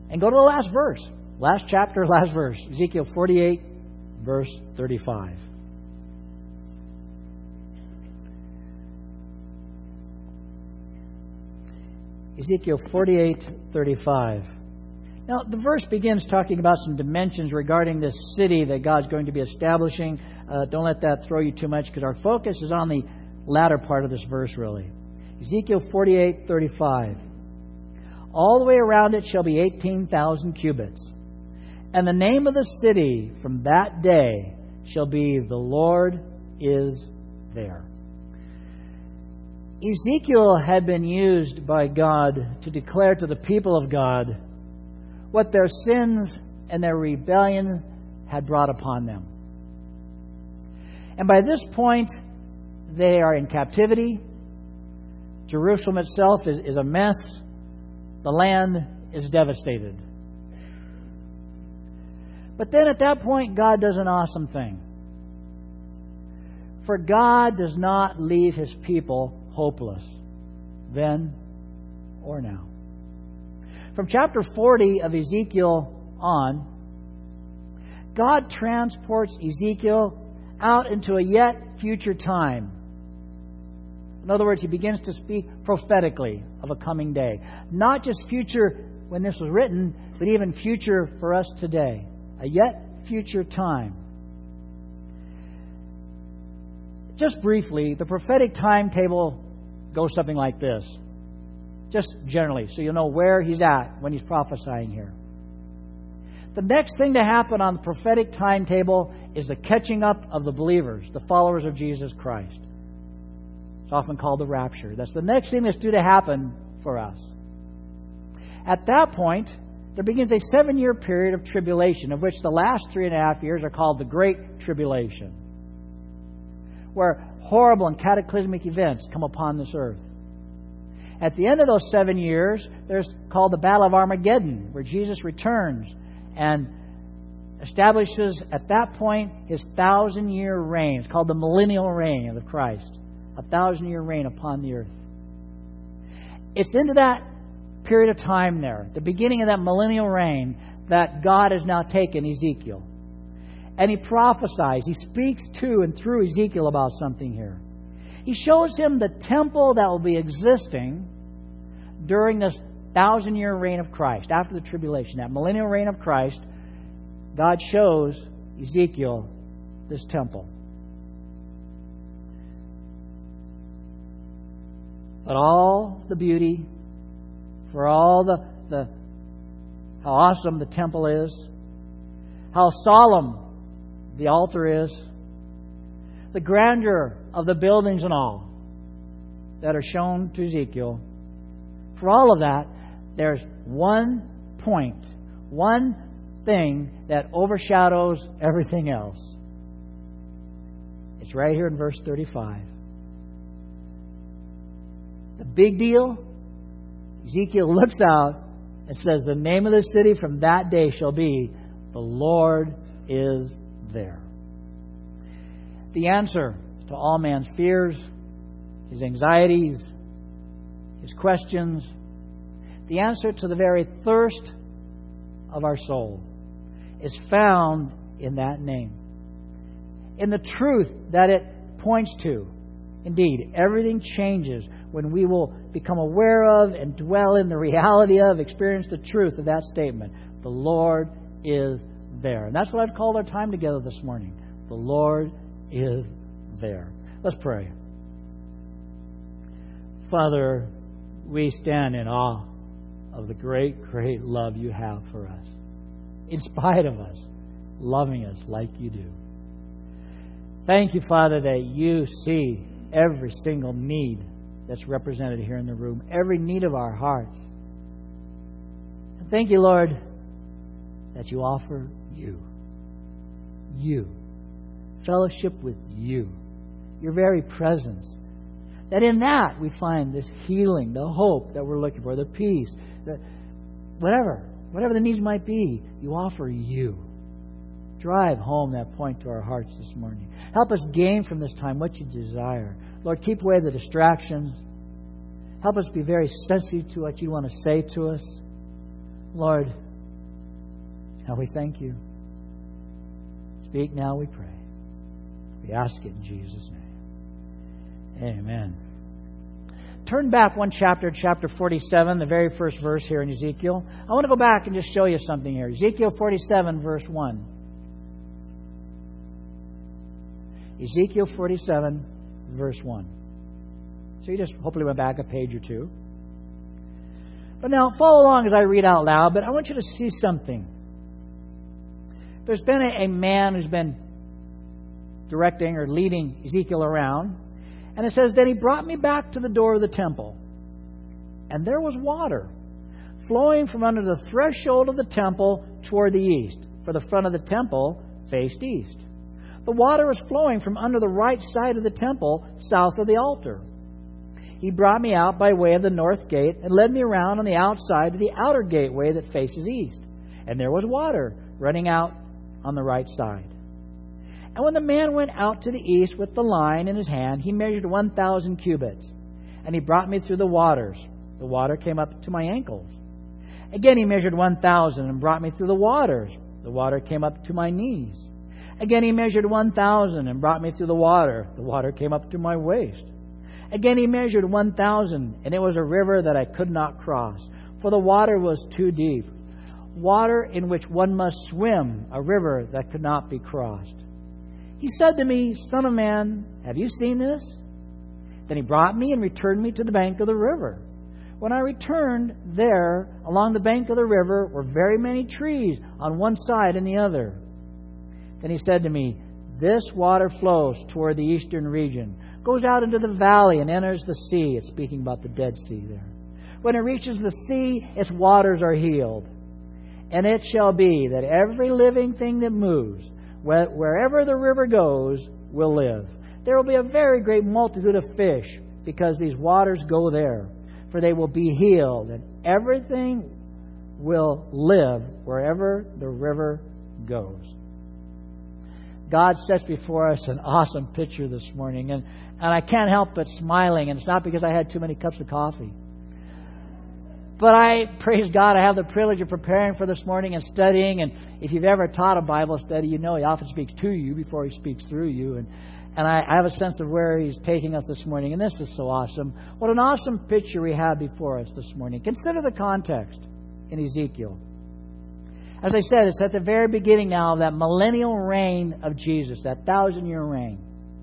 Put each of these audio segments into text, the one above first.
And go to the last verse. Last chapter, last verse. Ezekiel 48, verse 35. Ezekiel 48:35. Now, the verse begins talking about some dimensions regarding this city that God's going to be establishing. Don't let that throw you too much, because our focus is on the latter part of this verse, really. Ezekiel 48:35. All the way around it shall be 18,000 cubits. And the name of the city from that day shall be, the Lord is there. Ezekiel had been used by God to declare to the people of God what their sins and their rebellion had brought upon them. And by this point, they are in captivity. Jerusalem itself is a mess. The land is devastated. But then at that point, God does an awesome thing. For God does not leave His people hopeless, then or now. From chapter 40 of Ezekiel on, God transports Ezekiel out into a yet future time. In other words, He begins to speak prophetically of a coming day. Not just future when this was written, but even future for us today. A yet future time. Just briefly, the prophetic timetable goes something like this. Just generally, so you'll know where he's at when he's prophesying here. The next thing to happen on the prophetic timetable is the catching up of the believers, the followers of Jesus Christ. It's often called the rapture. That's the next thing that's due to happen for us. At that point, there begins a 7-year period of tribulation, of which the last 3.5 years are called the Great Tribulation, where horrible and cataclysmic events come upon this earth. At the end of those 7 years, there's called the Battle of Armageddon, where Jesus returns and establishes at that point His 1,000-year reign. It's called the millennial reign of Christ. 1,000-year reign upon the earth. It's into that period of time there, the beginning of that millennial reign, that God has now taken Ezekiel. And He prophesies. He speaks to and through Ezekiel about something here. He shows him the temple that will be existing during this 1,000-year reign of Christ, after the tribulation, that millennial reign of Christ. God shows Ezekiel this temple. But all the beauty, for all the how awesome the temple is, how solemn the altar is, the grandeur of the buildings and all that are shown to Ezekiel, for all of that, there's one point, one thing that overshadows everything else. It's right here in verse 35. The big deal, Ezekiel looks out and says, the name of the city from that day shall be, the Lord is there. The answer to all man's fears, his anxieties, his questions, the answer to the very thirst of our soul is found in that name. In the truth that it points to. Indeed, everything changes when we will become aware of and dwell in the reality of, experience the truth of that statement. The Lord is there. And that's what I've called our time together this morning. The Lord is there. Let's pray. Father, we stand in awe of the great, great love You have for us, in spite of us loving us like You do. Thank You, Father, that You see every single need that's represented here in the room, every need of our hearts. And thank You, Lord, that You offer You, fellowship with You, Your very presence. That in that we find this healing, the hope that we're looking for, the peace, that whatever the needs might be, You offer You. Drive home that point to our hearts this morning. Help us gain from this time what You desire. Lord, keep away the distractions. Help us be very sensitive to what You want to say to us. Lord, And we thank you. Speak now, we pray. We ask it in Jesus' name. Amen. Turn back one chapter, chapter 47, the very first verse here in Ezekiel. I want to go back and just show you something here. Ezekiel 47, verse 1. Ezekiel 47, verse 1. So you just hopefully went back a page or two. But now, follow along as I read out loud, but I want you to see something. There's been a man who's been directing or leading Ezekiel around. And it says, then he brought me back to the door of the temple. And there was water flowing from under the threshold of the temple toward the east. For the front of the temple faced east. The water was flowing from under the right side of the temple, south of the altar. He brought me out by way of the north gate and led me around on the outside to the outer gateway that faces east. And there was water running out on the right side. And when the man went out to the east with the line in his hand, he measured 1,000 cubits. And he brought me through the waters. The water came up to my ankles. Again he measured 1,000 and brought me through the waters. The water came up to my knees. Again he measured 1,000 and brought me through the water. The water came up to my waist. Again he measured 1,000, and it was a river that I could not cross, for the water was too deep. Water in which one must swim, a river that could not be crossed. He said to me, Son of man, have you seen this? Then he brought me and returned me to the bank of the river. When I returned, there, along the bank of the river, were very many trees on one side and the other. Then he said to me, this water flows toward the eastern region, goes out into the valley and enters the sea. It's speaking about the Dead Sea there. When it reaches the sea, its waters are healed. And it shall be that every living thing that moves, wherever the river goes, will live. There will be a very great multitude of fish, because these waters go there. For they will be healed, and everything will live wherever the river goes. God sets before us an awesome picture this morning, and I can't help but smiling, and it's not because I had too many cups of coffee. But I, praise God, I have the privilege of preparing for this morning and studying. And if you've ever taught a Bible study, you know He often speaks to you before He speaks through you. And I have a sense of where He's taking us this morning. And this is so awesome. What an awesome picture we have before us this morning. Consider the context in Ezekiel. As I said, it's at the very beginning now of that millennial reign of Jesus, that 1,000-year reign.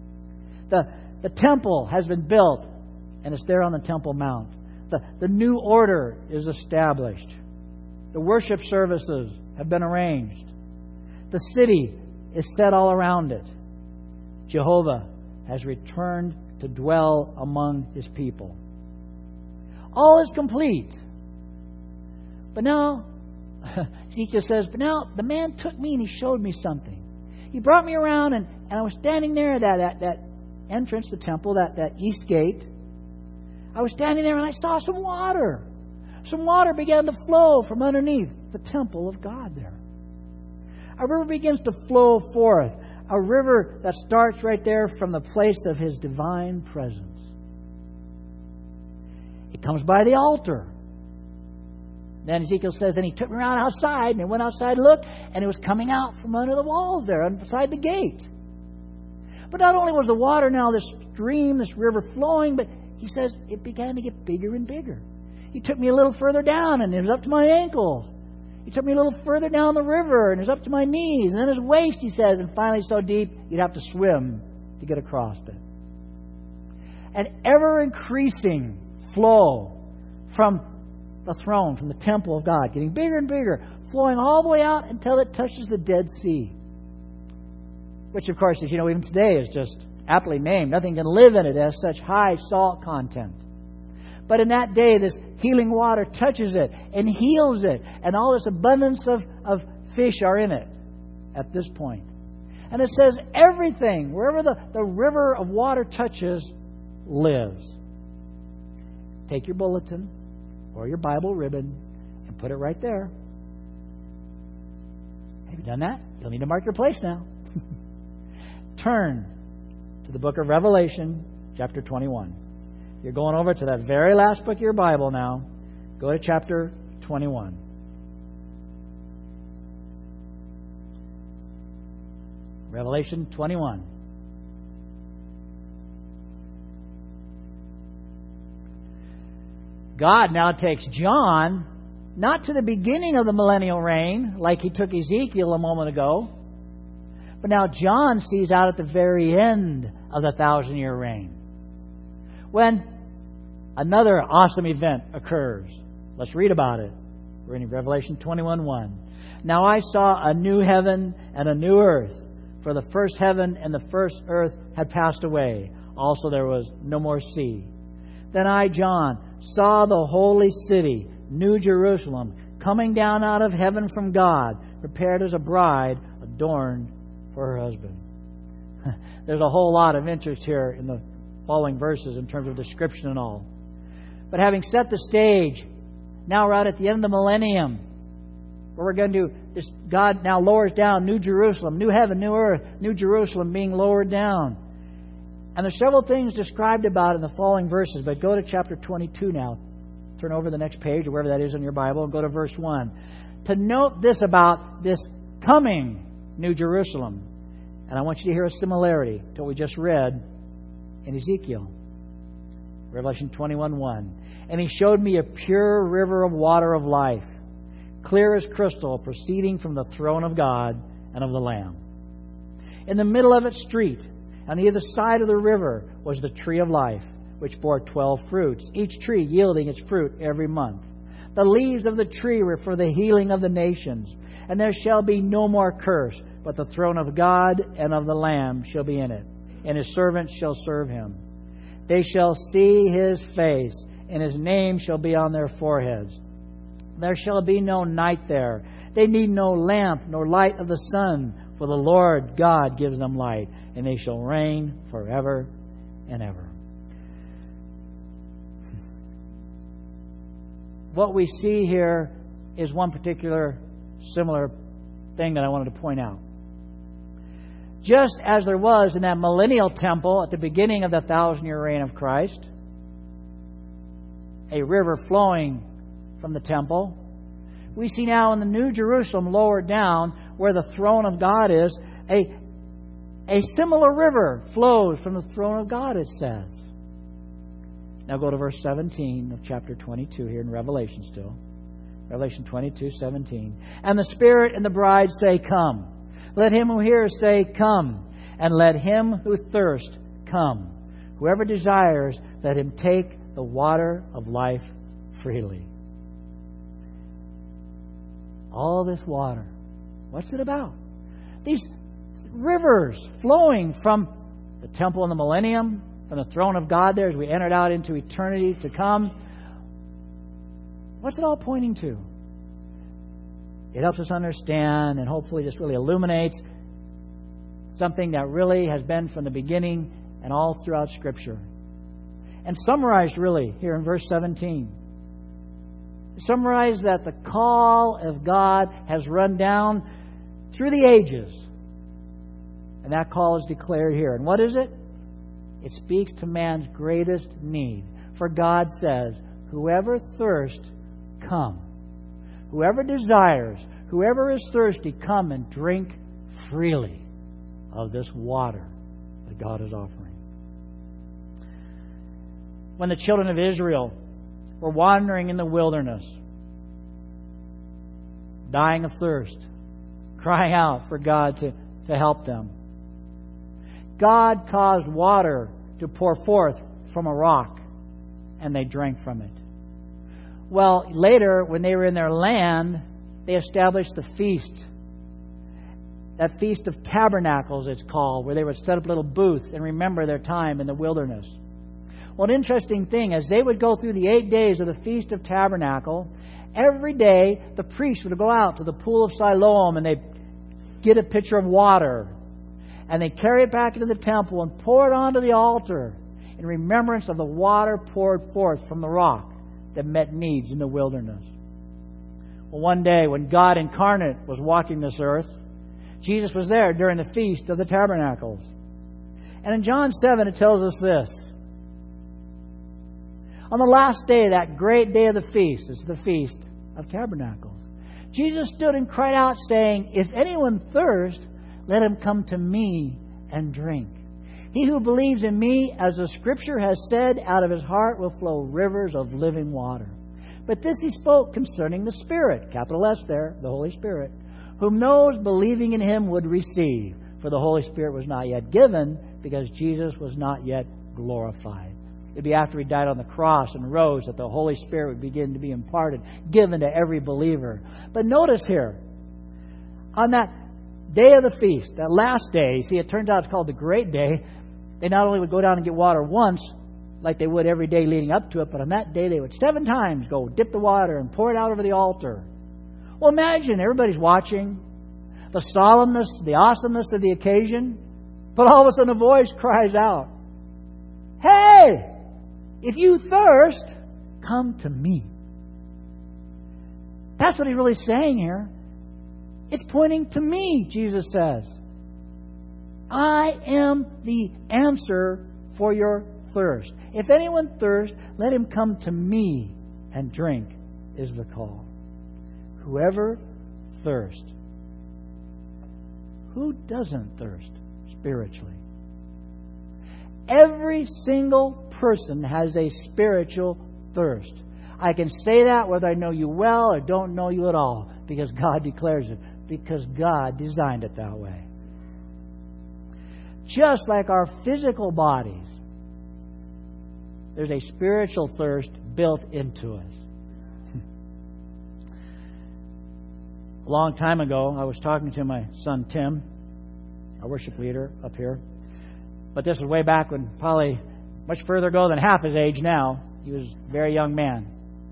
The temple has been built, and it's there on the Temple Mount. The new order is established. The worship services have been arranged. The city is set all around it. Jehovah has returned to dwell among His people. All is complete. But now, Ezekiel says, but now the man took me and he showed me something. He brought me around and I was standing there at that entrance, the temple, that east gate. I was standing there and I saw some water. Some water began to flow from underneath the temple of God there. A river begins to flow forth. A river that starts right there from the place of His divine presence. It comes by the altar. Then Ezekiel says, then he took me around outside, and he went outside and looked, and it was coming out from under the walls there, beside the gate. But not only was the water now this stream, this river flowing, but he says it began to get bigger and bigger. He took me a little further down, and it was up to my ankles. He took me a little further down the river, and it was up to my knees, and then his waist, he says, and finally so deep, you'd have to swim to get across it. An ever-increasing flow from the throne, from the temple of God, getting bigger and bigger, flowing all the way out until it touches the Dead Sea. Which, of course, as you know, even today is just aptly named. Nothing can live in it. It has such high salt content. But in that day, this healing water touches it and heals it. And all this abundance of fish are in it at this point. And it says everything, wherever the river of water touches, lives. Take your bulletin or your Bible ribbon and put it right there. Have you done that? You'll need to mark your place now. Turn to the book of Revelation, chapter 21. You're going over to that very last book of your Bible now. Go to chapter 21. Revelation 21. God now takes John, not to the beginning of the millennial reign, like he took Ezekiel a moment ago, but now John sees out at the very end of the 1,000-year reign, when another awesome event occurs. Let's read about it. We're in Revelation 21:1. Now I saw a new heaven and a new earth, for the first heaven and the first earth had passed away. Also there was no more sea. Then I, John, saw the holy city, New Jerusalem, coming down out of heaven from God, prepared as a bride adorned for her husband. There's a whole lot of interest here in the following verses in terms of description and all. But having set the stage, now we're out at the end of the millennium, where we're going to do this. God now lowers down New Jerusalem, new heaven, new earth, New Jerusalem being lowered down. And there's several things described about it in the following verses, but go to chapter 22 now. Turn over the next page, or wherever that is in your Bible, and go to verse 1. To note this about this coming New Jerusalem. And I want you to hear a similarity to what we just read in Ezekiel. Revelation 21:1. And he showed me a pure river of water of life, clear as crystal, proceeding from the throne of God and of the Lamb. In the middle of its street, on either side of the river, was the tree of life, which bore 12 fruits, each tree yielding its fruit every month. The leaves of the tree were for the healing of the nations. And there shall be no more curse, but the throne of God and of the Lamb shall be in it, and his servants shall serve him. They shall see his face, and his name shall be on their foreheads. There shall be no night there. They need no lamp nor light of the sun, for the Lord God gives them light, and they shall reign forever and ever. What we see here is one particular similar thing that I wanted to point out. Just as there was in that millennial temple at the beginning of the 1,000-year reign of Christ, a river flowing from the temple, we see now in the New Jerusalem lower down where the throne of God is, a similar river flows from the throne of God, it says. Now go to verse 17 of chapter 22 here in Revelation still. Revelation 22:17. And the Spirit and the bride say, Come. Let him who hears say, Come. And let him who thirsts come. Whoever desires, let him take the water of life freely. All this water. What's it about? These rivers flowing from the temple in the millennium, from the throne of God there as we entered out into eternity to come. What's it all pointing to? It helps us understand and hopefully just really illuminates something that really has been from the beginning and all throughout Scripture. And summarized really here in verse 17. Summarized that the call of God has run down through the ages. And that call is declared here. And what is it? It speaks to man's greatest need. For God says, Whoever thirsts, come. Whoever desires, whoever is thirsty, come and drink freely of this water that God is offering. When the children of Israel were wandering in the wilderness, dying of thirst, crying out for God to help them, God caused water to pour forth from a rock, and they drank from it. Well, later, when they were in their land, they established the feast. That Feast of Tabernacles, it's called, where they would set up little booths and remember their time in the wilderness. Well, an interesting thing, as they would go through the 8 days of the Feast of Tabernacle, every day the priest would go out to the pool of Siloam and they'd get a pitcher of water. And they carry it back into the temple and pour it onto the altar in remembrance of the water poured forth from the rock that met needs in the wilderness. Well, one day when God incarnate was walking this earth, Jesus was there during the Feast of the Tabernacles. And in John 7 it tells us this. On the last day, that great day of the feast, it's the Feast of Tabernacles, Jesus stood and cried out saying, If anyone thirsts, let him come to me and drink. He who believes in me, as the Scripture has said, out of his heart will flow rivers of living water. But this he spoke concerning the Spirit, capital S there, the Holy Spirit, whom those believing in him would receive. For the Holy Spirit was not yet given, because Jesus was not yet glorified. It'd be after he died on the cross and rose that the Holy Spirit would begin to be imparted, given to every believer. But notice here, on that day of the feast, that last day, see, it turns out it's called the Great Day. They not only would go down and get water once, like they would every day leading up to it, but on that day they would 7 times go dip the water and pour it out over the altar. Well, imagine everybody's watching, the solemnness, the awesomeness of the occasion, but all of a sudden a voice cries out, "Hey, if you thirst, come to me." That's what he's really saying here. It's pointing to me, Jesus says. I am the answer for your thirst. If anyone thirsts, let him come to me and drink, is the call. Whoever thirsts. Who doesn't thirst spiritually? Every single person has a spiritual thirst. I can say that whether I know you well or don't know you at all, because God declares it, because God designed it that way. Just like our physical bodies, there's a spiritual thirst built into us. A long time ago, I was talking to my son Tim, our worship leader up here. But this was way back when, probably much further ago than half his age now. He was a very young man.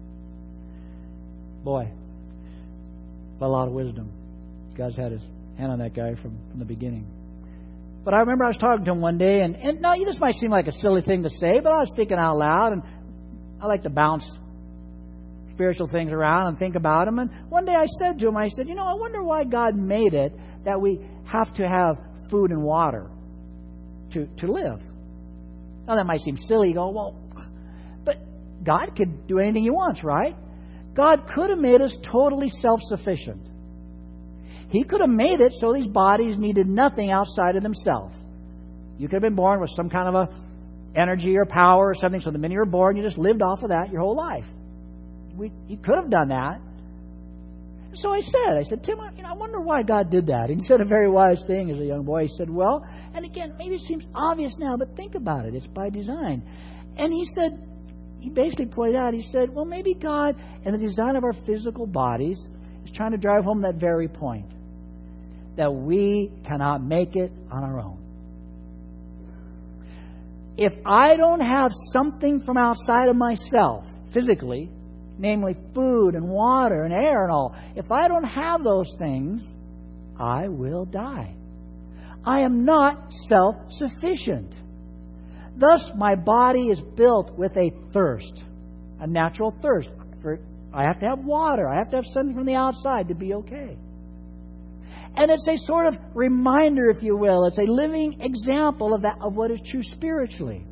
Boy, a lot of wisdom. God's had his hand on that guy from the beginning. But I remember I was talking to him one day, and now this might seem like a silly thing to say, but I was thinking out loud, and I like to bounce spiritual things around and think about them. And one day I said to him, I said, I wonder why God made it that we have to have food and water to live. Now that might seem silly. You go, well, but God could do anything He wants, right? God could have made us totally self-sufficient. He could have made it so these bodies needed nothing outside of themselves. You could have been born with some kind of a energy or power or something, so the minute you were born, you just lived off of that your whole life. He could have done that. So I said, Tim, I wonder why God did that. And he said a very wise thing as a young boy. He said, well, and again, maybe it seems obvious now, but think about it. It's by design. And he said, he basically pointed out, he said, well, maybe God, in the design of our physical bodies, is trying to drive home that very point, that we cannot make it on our own. If I don't have something from outside of myself, physically, namely food and water and air and all, if I don't have those things, I will die. I am not self-sufficient. Thus, my body is built with a thirst, a natural thirst. I have to have water. I have to have something from the outside to be okay. And it's a sort of reminder, if you will. It's a living example of what is true spiritually.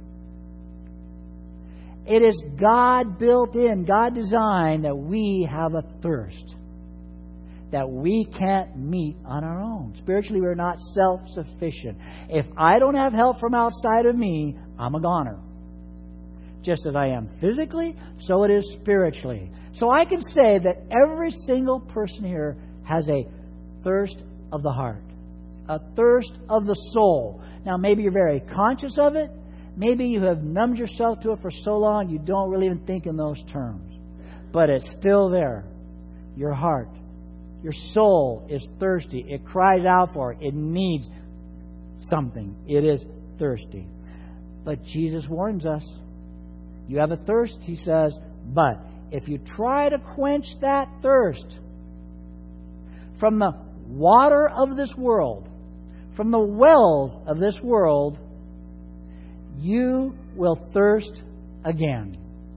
It is God built in, God designed that we have a thirst that we can't meet on our own. Spiritually, we're not self-sufficient. If I don't have help from outside of me, I'm a goner. Just as I am physically, so it is spiritually. So I can say that every single person here has a thirst of the heart, a thirst of the soul. Now, maybe you're very conscious of it. Maybe you have numbed yourself to it for so long you don't really even think in those terms. But it's still there. Your heart, your soul is thirsty. It cries out for it. It needs something. It is thirsty. But Jesus warns us. You have a thirst, He says, but if you try to quench that thirst from the water of this world, from the wells of this world, you will thirst again.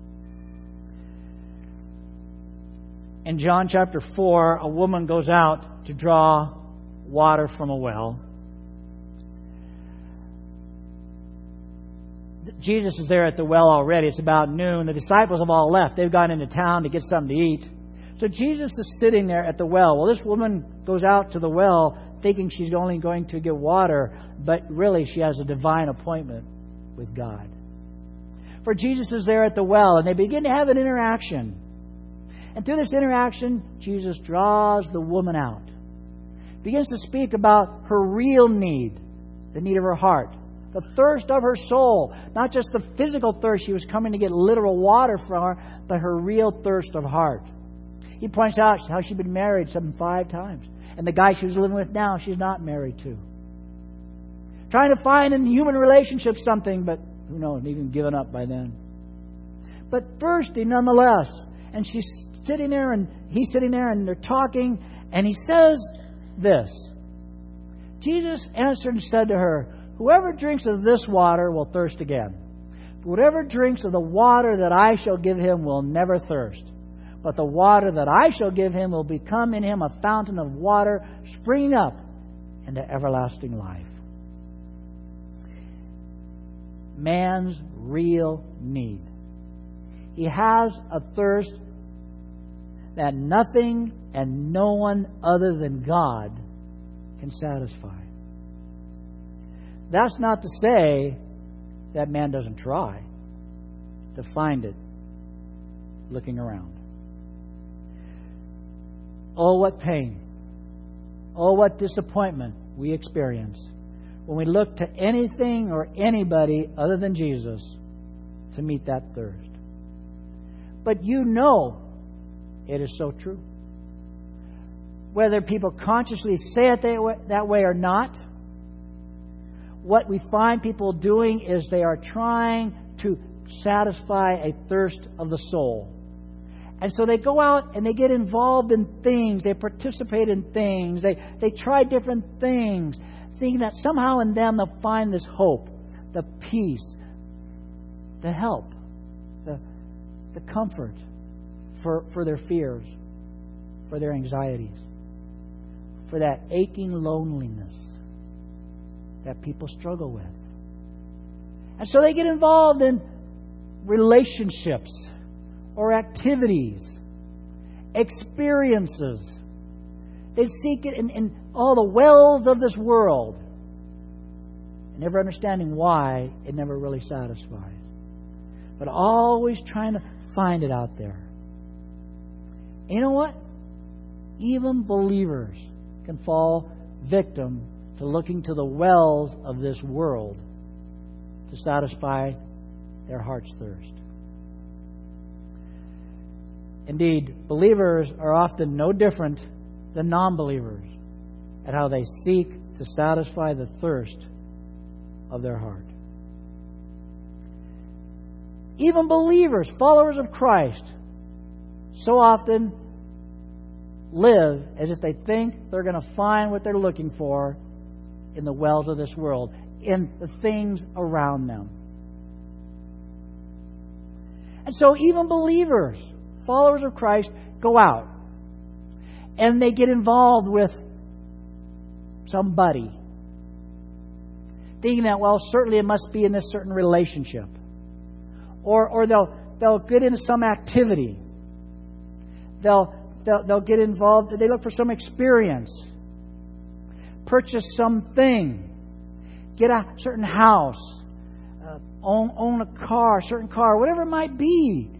In John chapter 4, a woman goes out to draw water from a well. Jesus is there at the well already. It's about noon. The disciples have all left. They've gone into town to get something to eat. So Jesus is sitting there at the well. Well, this woman goes out to the well thinking she's only going to get water, but really she has a divine appointment with God. For Jesus is there at the well, and they begin to have an interaction. And through this interaction, Jesus draws the woman out. Begins to speak about her real need, the need of her heart, the thirst of her soul. Not just the physical thirst, she was coming to get literal water from her, but her real thirst of heart. He points out how she'd been married 5 times. And the guy she was living with now, she's not married to. Trying to find in human relationships something, but who knows, even given up by then. But thirsty nonetheless. And she's sitting there and he's sitting there and they're talking. And he says this. Jesus answered and said to her, "Whoever drinks of this water will thirst again. But whoever drinks of the water that I shall give him will never thirst. But the water that I shall give him will become in him a fountain of water springing up into everlasting life." Man's real need. He has a thirst that nothing and no one other than God can satisfy. That's not to say that man doesn't try to find it looking around. Oh, what pain. Oh, what disappointment we experience when we look to anything or anybody other than Jesus to meet that thirst. But you know it is so true. Whether people consciously say it that way or not, what we find people doing is they are trying to satisfy a thirst of the soul. And so they go out and they get involved in things. They participate in things. They try different things, thinking that somehow in them they'll find this hope, the peace, the help, the comfort for their fears, for their anxieties, for that aching loneliness that people struggle with. And so they get involved in relationships or activities, experiences. They seek it in all the wells of this world, never understanding why it never really satisfies, but always trying to find it out there. And you know what? Even believers can fall victim to looking to the wells of this world to satisfy their heart's thirst. Indeed, believers are often no different than non-believers at how they seek to satisfy the thirst of their heart. Even believers, followers of Christ, so often live as if they think they're going to find what they're looking for in the wells of this world, in the things around them. And so even believers, followers of Christ, go out and they get involved with somebody, thinking that, well, certainly it must be in this certain relationship. Or they'll get into some activity. They'll get involved. They look for some experience. Purchase something. Get a certain house. Own a car, certain car, whatever it might be.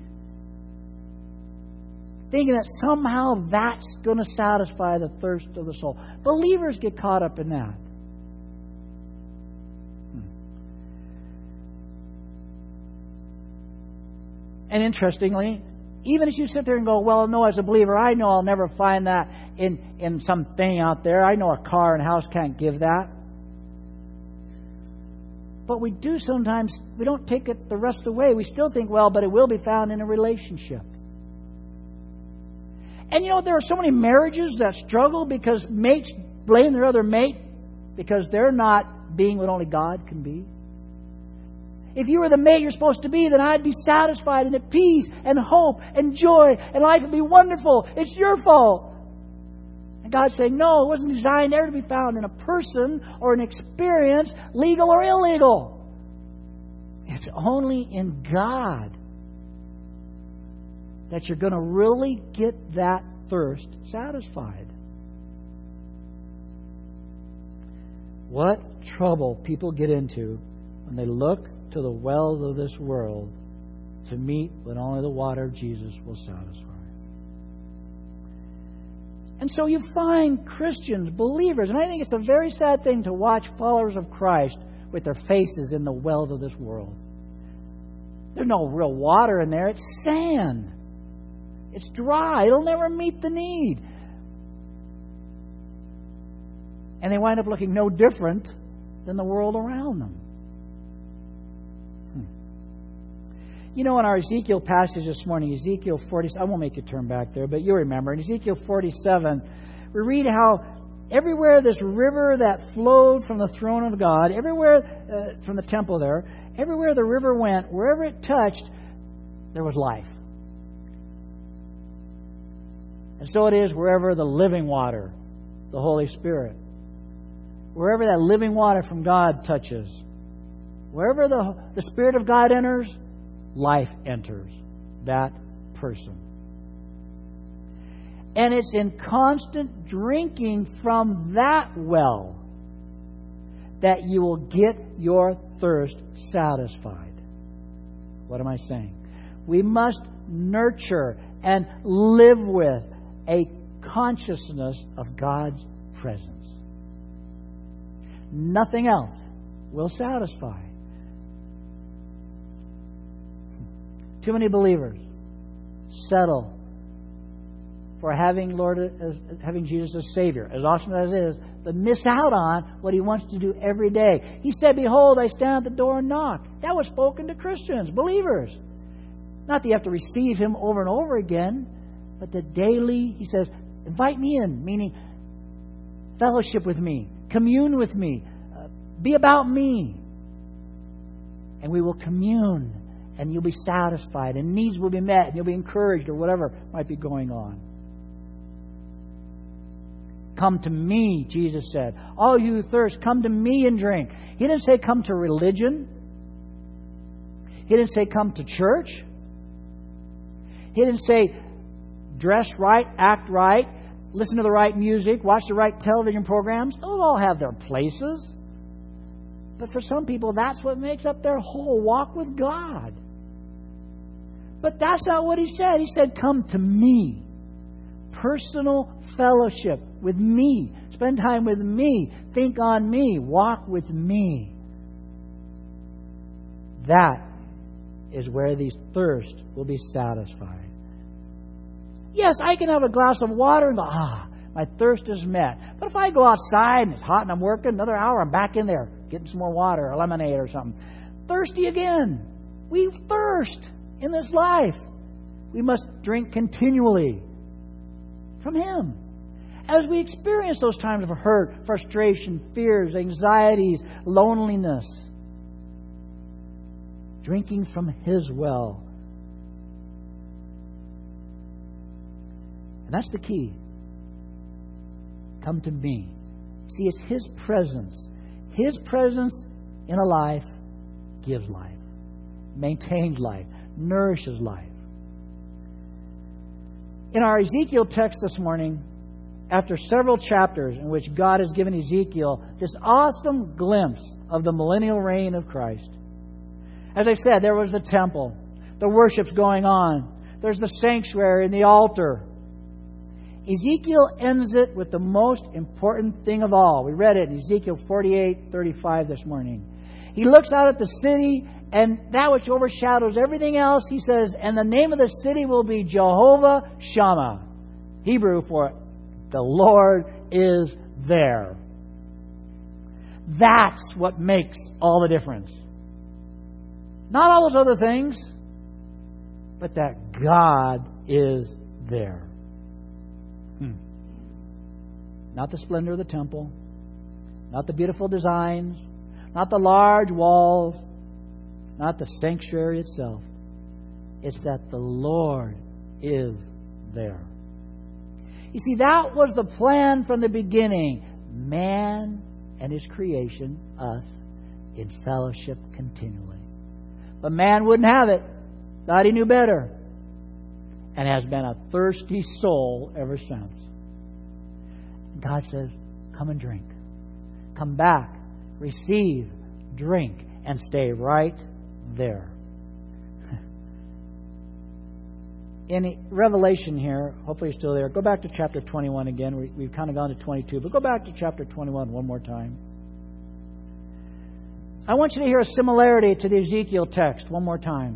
Thinking that somehow that's going to satisfy the thirst of the soul. Believers get caught up in that. And interestingly, even as you sit there and go, well, no, as a believer, I know I'll never find that in something out there. I know a car and house can't give that. But we do sometimes, we don't take it the rest of the way. We still think, well, but it will be found in a relationship. And you know, there are so many marriages that struggle because mates blame their other mate because they're not being what only God can be. If you were the mate you're supposed to be, then I'd be satisfied and at peace and hope and joy and life would be wonderful. It's your fault. And God's saying, no, it wasn't designed there to be found in a person or an experience, legal or illegal. It's only in God that you're going to really get that thirst satisfied. what trouble people get into when they look to the wells of this world to meet what only the water of Jesus will satisfy. And so you find Christians, believers, and I think it's a very sad thing to watch followers of Christ with their faces in the wells of this world. There's no real water in there. It's sand. It's dry. It'll never meet the need. And they wind up looking no different than the world around them. You know, in our Ezekiel passage this morning, Ezekiel 47, I won't make you turn back there, but you remember, in Ezekiel 47, we read how everywhere this river that flowed from the throne of God, everywhere from the temple there, everywhere the river went, wherever it touched, there was life. And so it is wherever the living water, the Holy Spirit, wherever that living water from God touches, wherever the Spirit of God enters, life enters that person. And it's in constant drinking from that well that you will get your thirst satisfied. What am I saying? We must nurture and live with a consciousness of God's presence. Nothing else will satisfy. Too many believers settle for having Jesus as Savior, as awesome as it is, but miss out on what He wants to do every day. He said, "Behold, I stand at the door and knock." That was spoken to Christians, believers. Not that you have to receive Him over and over again, but that daily, He says, invite me in, meaning fellowship with me, commune with me, be about me. And we will commune. And you'll be satisfied, and needs will be met, and you'll be encouraged, or whatever might be going on. Come to me, Jesus said. All you who thirst, come to me and drink. He didn't say come to religion. He didn't say come to church. He didn't say dress right, act right, listen to the right music, watch the right television programs. Those all have their places. But for some people, that's what makes up their whole walk with God. But that's not what He said. He said, come to me. Personal fellowship with me. Spend time with me. Think on me. Walk with me. That is where these thirst will be satisfied. Yes, I can have a glass of water and go, my thirst is met. But if I go outside and it's hot and I'm working, another hour, I'm back in there getting some more water or lemonade or something. Thirsty again. We thirst in this life. We must drink continually from Him. As we experience those times of hurt, frustration, fears, anxieties, loneliness, drinking from His well. And that's the key. Come to me. See, it's His presence. His presence in a life gives life, maintains life, nourishes life. In our Ezekiel text this morning, after several chapters in which God has given Ezekiel this awesome glimpse of the millennial reign of Christ. As I said, there was the temple. The worship's going on. There's the sanctuary and the altar. Ezekiel ends it with the most important thing of all. We read it in Ezekiel 48:35 this morning. He looks out at the city, and that which overshadows everything else, he says, and the name of the city will be Jehovah Shammah. Hebrew for the Lord is there. That's what makes all the difference. Not all those other things, but that God is there. Not the splendor of the temple, not the beautiful designs, not the large walls, not the sanctuary itself. It's that the Lord is there. You see, that was the plan from the beginning. Man and his creation, us, in fellowship continually. But man wouldn't have it. Thought he knew better. And has been a thirsty soul ever since. God says, come and drink. Come back receive, drink, and stay right there. In Revelation here, hopefully you're still there. Go back to chapter 21 again. We've kind of gone to 22, but go back to chapter 21 one more time. I want you to hear a similarity to the Ezekiel text one more time.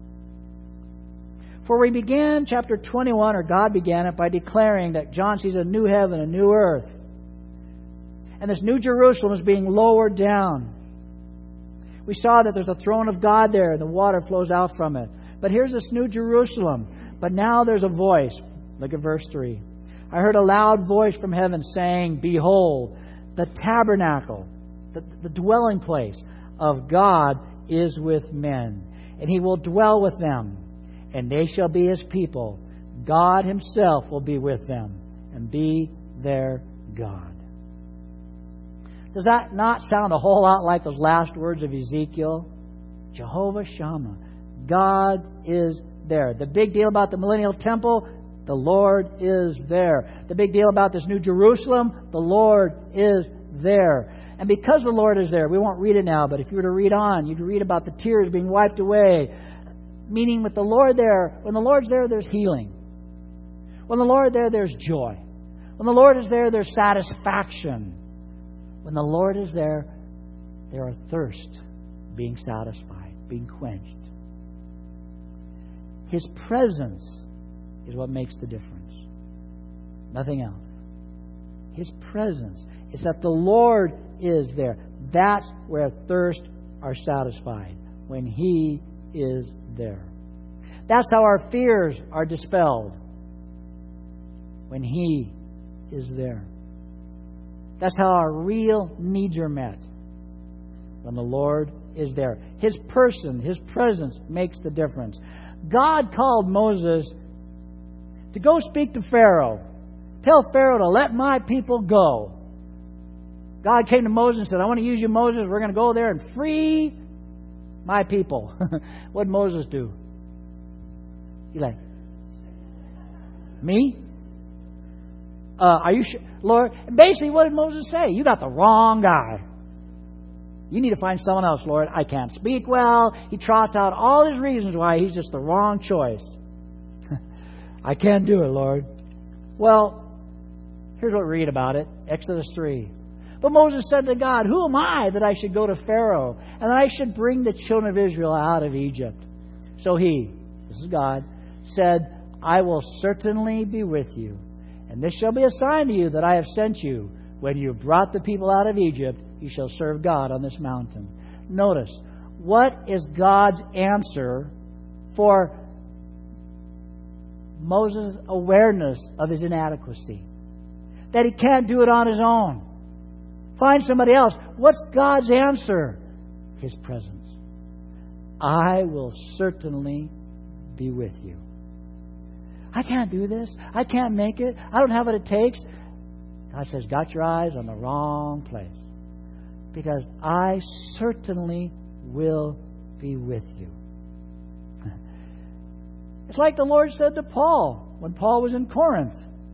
For we began chapter 21, or God began it, by declaring that John sees a new heaven, a new earth. And this new Jerusalem is being lowered down. We saw that there's a throne of God there, and the water flows out from it. But here's this new Jerusalem. But now there's a voice. Look at verse 3. I heard a loud voice from heaven saying, Behold, the tabernacle, the dwelling place of God is with men, and He will dwell with them, and they shall be His people. God Himself will be with them and be their God. Does that not sound a whole lot like those last words of Ezekiel? Jehovah Shammah. God is there. The big deal about the millennial temple, the Lord is there. The big deal about this new Jerusalem, the Lord is there. And because the Lord is there, we won't read it now, but if you were to read on, you'd read about the tears being wiped away. Meaning with the Lord there, when the Lord's there, there's healing. When the Lord there, there's joy. When the Lord is there, there's satisfaction. When the Lord is there, there are thirst being satisfied, being quenched. His presence is what makes the difference. Nothing else. His presence is that the Lord is there. That's where thirst are satisfied, when He is there. That's how our fears are dispelled, when He is there. That's how our real needs are met, when the Lord is there. His person, His presence makes the difference. God called Moses to go speak to Pharaoh. Tell Pharaoh to let my people go. God came to Moses and said, I want to use you, Moses. We're going to go there and free my people. What did Moses do? He's like, me? Are you sure, Lord? And basically, what did Moses say? You got the wrong guy. You need to find someone else, Lord. I can't speak well. He trots out all his reasons why he's just the wrong choice. I can't do it, Lord. Well, here's what we read about it. Exodus 3. But Moses said to God, Who am I that I should go to Pharaoh and that I should bring the children of Israel out of Egypt? So He, this is God, said, I will certainly be with you. And this shall be a sign to you that I have sent you. When you have brought the people out of Egypt, you shall serve God on this mountain. Notice, what is God's answer for Moses' awareness of his inadequacy? That he can't do it on his own. Find somebody else. What's God's answer? His presence. I will certainly be with you. I can't do this. I can't make it. I don't have what it takes. God says, got your eyes on the wrong place. Because I certainly will be with you. It's like the Lord said to Paul when Paul was in Corinth.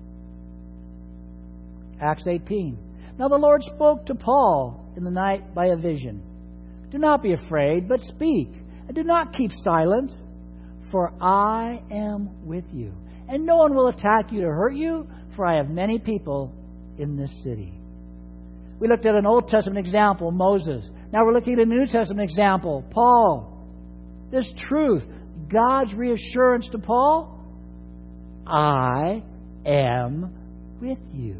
Acts 18. Now the Lord spoke to Paul in the night by a vision. Do not be afraid, but speak, and do not keep silent, for I am with you. And no one will attack you to hurt you, for I have many people in this city. We looked at an Old Testament example, Moses. Now we're looking at a New Testament example, Paul. This truth, God's reassurance to Paul, I am with you.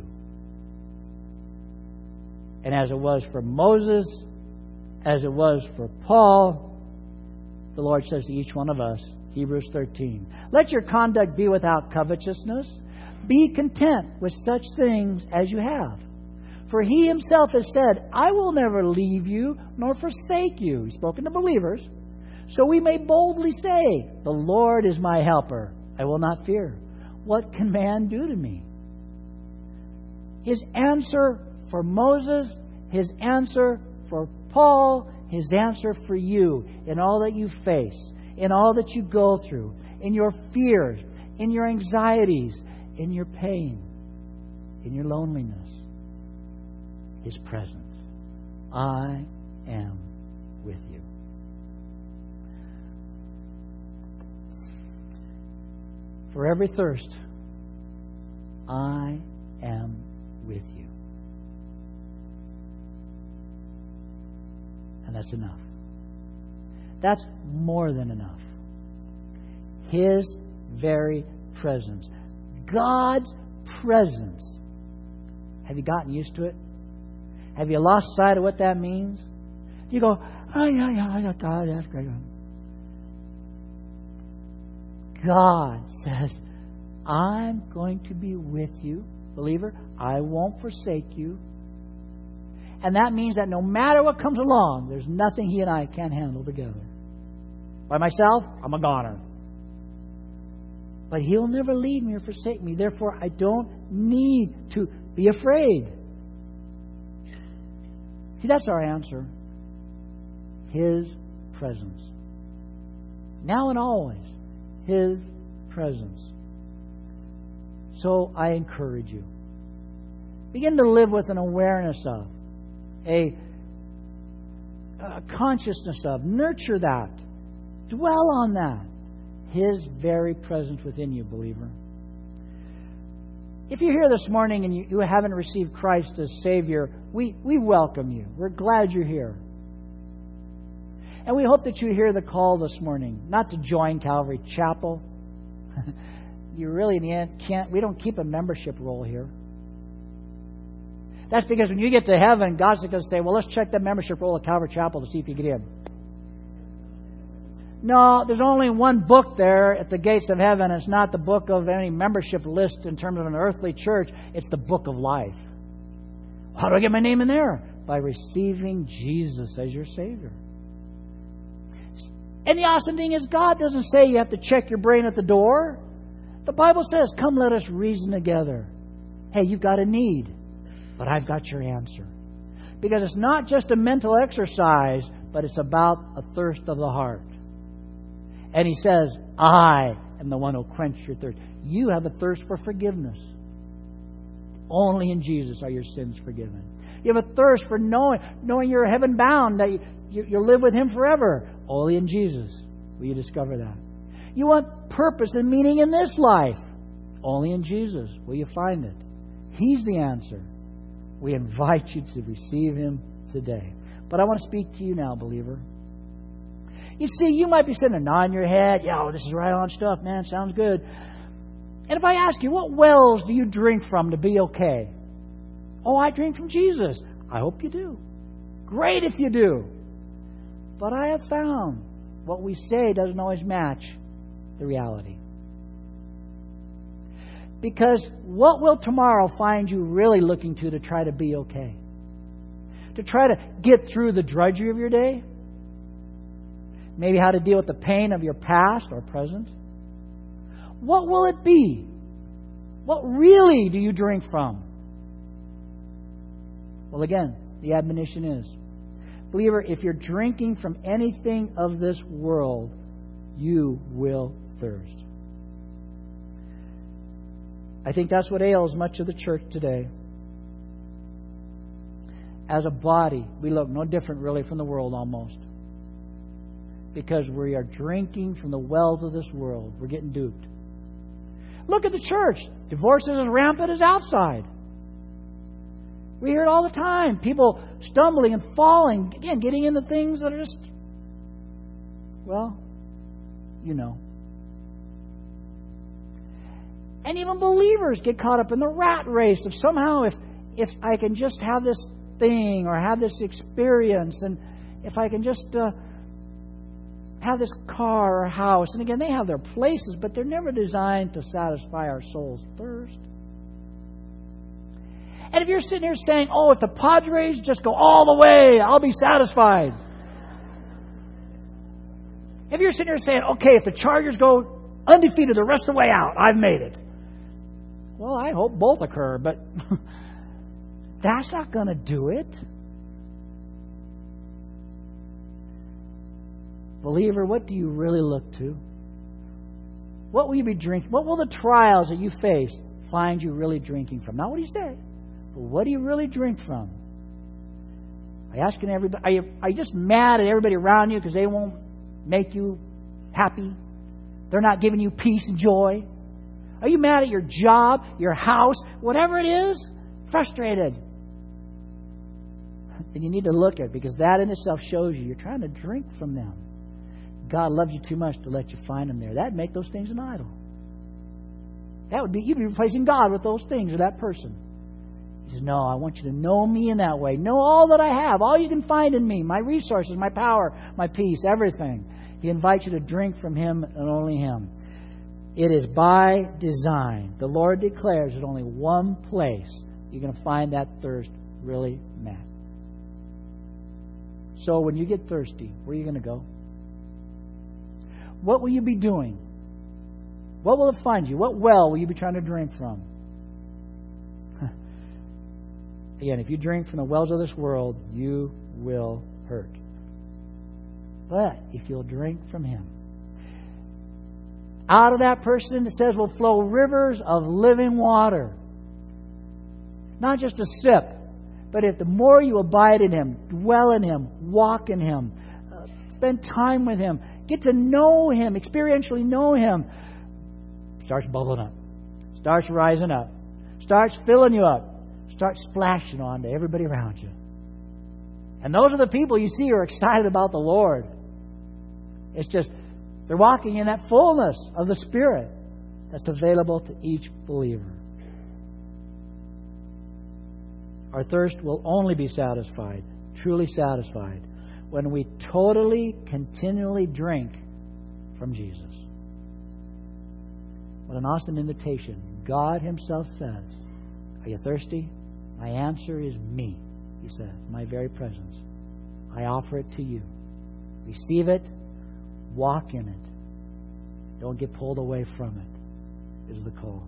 And as it was for Moses, as it was for Paul, the Lord says to each one of us, Hebrews 13, let your conduct be without covetousness. Be content with such things as you have. For He Himself has said, I will never leave you nor forsake you. He's spoken to believers. So we may boldly say, the Lord is my helper. I will not fear. What can man do to me? His answer for Moses, His answer for Paul, His answer for you in all that you face, in all that you go through, in your fears, in your anxieties, in your pain, in your loneliness. His presence. I am with you. For every thirst, I am with you. And that's enough. That's more than enough. His very presence. God's presence. Have you gotten used to it? Have you lost sight of what that means? You go, oh, yeah, God, that's great. God says, I'm going to be with you, believer. I won't forsake you. And that means that no matter what comes along, there's nothing He and I can't handle together. By myself, I'm a goner. But He'll never leave me or forsake me. Therefore, I don't need to be afraid. See, that's our answer. His presence. Now and always, His presence. So I encourage you. Begin to live with an awareness of, a consciousness of, nurture that. Dwell on that. His very presence within you, believer. If you're here this morning and you haven't received Christ as Savior, we welcome you. We're glad you're here. And we hope that you hear the call this morning, not to join Calvary Chapel. You really, in the end, can't. We don't keep a membership roll here. That's because when you get to heaven, God's going to say, well, let's check the membership roll at Calvary Chapel to see if you get in. No, there's only one book there at the gates of heaven. It's not the book of any membership list in terms of an earthly church. It's the book of life. How do I get my name in there? By receiving Jesus as your Savior. And the awesome thing is, God doesn't say you have to check your brain at the door. The Bible says, come let us reason together. Hey, you've got a need, but I've got your answer. Because it's not just a mental exercise, but it's about a thirst of the heart. And He says, I am the one who will quench your thirst. You have a thirst for forgiveness. Only in Jesus are your sins forgiven. You have a thirst for knowing you're heaven bound, that you'll live with Him forever. Only in Jesus will you discover that. You want purpose and meaning in this life. Only in Jesus will you find it. He's the answer. We invite you to receive Him today. But I want to speak to you now, believer. You see, you might be sitting there nodding your head. Yeah, well, this is right on stuff, man. Sounds good. And if I ask you, what wells do you drink from to be okay? Oh, I drink from Jesus. I hope you do. Great if you do. But I have found what we say doesn't always match the reality. Because what will tomorrow find you really looking to try to be okay? To try to get through the drudgery of your day? Maybe how to deal with the pain of your past or present? What will it be? What really do you drink from? Well, again, the admonition is, believer, if you're drinking from anything of this world, you will thirst. I think that's what ails much of the church today. As a body, we look no different really from the world almost. Because we are drinking from the wells of this world. We're getting duped. Look at the church. Divorce is as rampant as outside. We hear it all the time. People stumbling and falling. Again, getting into things that are just, well, you know. And even believers get caught up in the rat race of somehow if I can just have this thing or have this experience, and if I can just have this car or house. And again, they have their places, but they're never designed to satisfy our soul's thirst. And if you're sitting here saying, oh, if the Padres just go all the way, I'll be satisfied. If you're sitting here saying, okay, if the Chargers go undefeated the rest of the way out, I've made it. Well, I hope both occur, but that's not going to do it. Believer, what do you really look to? What will you be drinking? What will the trials that you face find you really drinking from? Not what do you say, but what do you really drink from? Are you asking everybody? Are you just mad at everybody around you because they won't make you happy? They're not giving you peace and joy? Are you mad at your job, your house, whatever it is? Frustrated. Then you need to look at it, because that in itself shows you're trying to drink from them. God loves you too much to let you find them there. That'd make those things an idol. That would be, you'd be replacing God with those things or that person. He says, no, I want you to know me in that way. Know all that I have, all you can find in me, my resources, my power, my peace, everything. He invites you to drink from Him and only Him. It is by design. The Lord declares there's only one place you're going to find that thirst really met. So when you get thirsty, where are you going to go? What will you be doing? What will it find you? What well will you be trying to drink from? Again, if you drink from the wells of this world, you will hurt. But if you'll drink from Him, out of that person, it says, will flow rivers of living water. Not just a sip, but if the more you abide in Him, dwell in Him, walk in Him, spend time with Him, get to know Him, experientially know Him, starts bubbling up, starts rising up, starts filling you up, starts splashing on to everybody around you. And those are the people you see who are excited about the Lord. It's just, they're walking in that fullness of the Spirit that's available to each believer. Our thirst will only be satisfied, truly satisfied, when we totally, continually drink from Jesus. What an awesome invitation. God Himself says, are you thirsty? My answer is me, He says, my very presence. I offer it to you. Receive it. Walk in it. Don't get pulled away from it, is the call.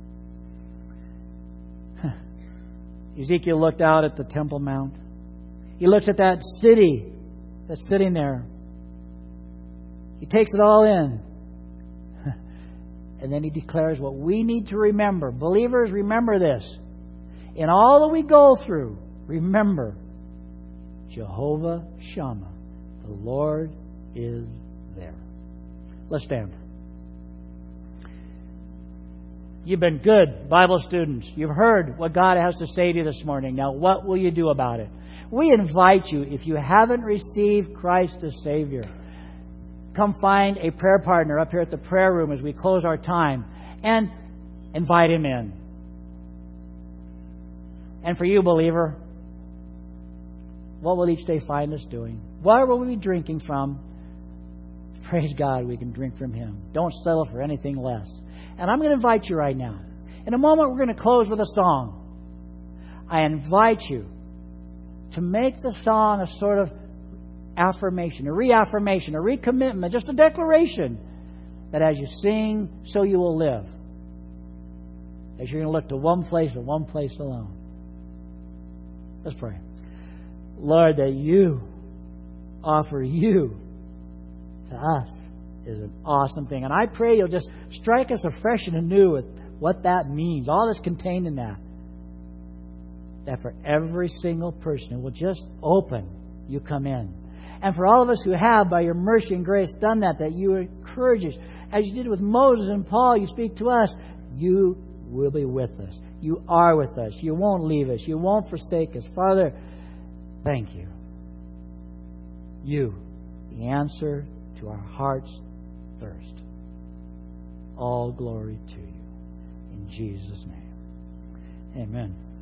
Ezekiel looked out at the Temple Mount. He looks at that city that's sitting there. He takes it all in. And then he declares what we need to remember. Believers, remember this. In all that we go through, remember Jehovah Shammah. The Lord is there. Let's stand. You've been good Bible students. You've heard what God has to say to you this morning. Now, what will you do about it? We invite you, if you haven't received Christ as Savior, come find a prayer partner up here at the prayer room as we close our time and invite Him in. And for you, believer, what will each day find us doing? What will we be drinking from? Praise God, we can drink from Him. Don't settle for anything less. And I'm going to invite you right now. In a moment, we're going to close with a song. I invite you to make the song a sort of affirmation, a reaffirmation, a recommitment, just a declaration that as you sing, so you will live. As you're going to look to one place and one place alone. Let's pray. Lord, that you offer you to us is an awesome thing. And I pray you'll just strike us afresh and anew with what that means, all that's contained in that. That for every single person who will just open, you come in. And for all of us who have, by your mercy and grace, done that you encourage us. As you did with Moses and Paul, you speak to us. You will be with us. You are with us. You won't leave us. You won't forsake us. Father, thank you. You, the answer to our heart's thirst. All glory to you. In Jesus' name. Amen.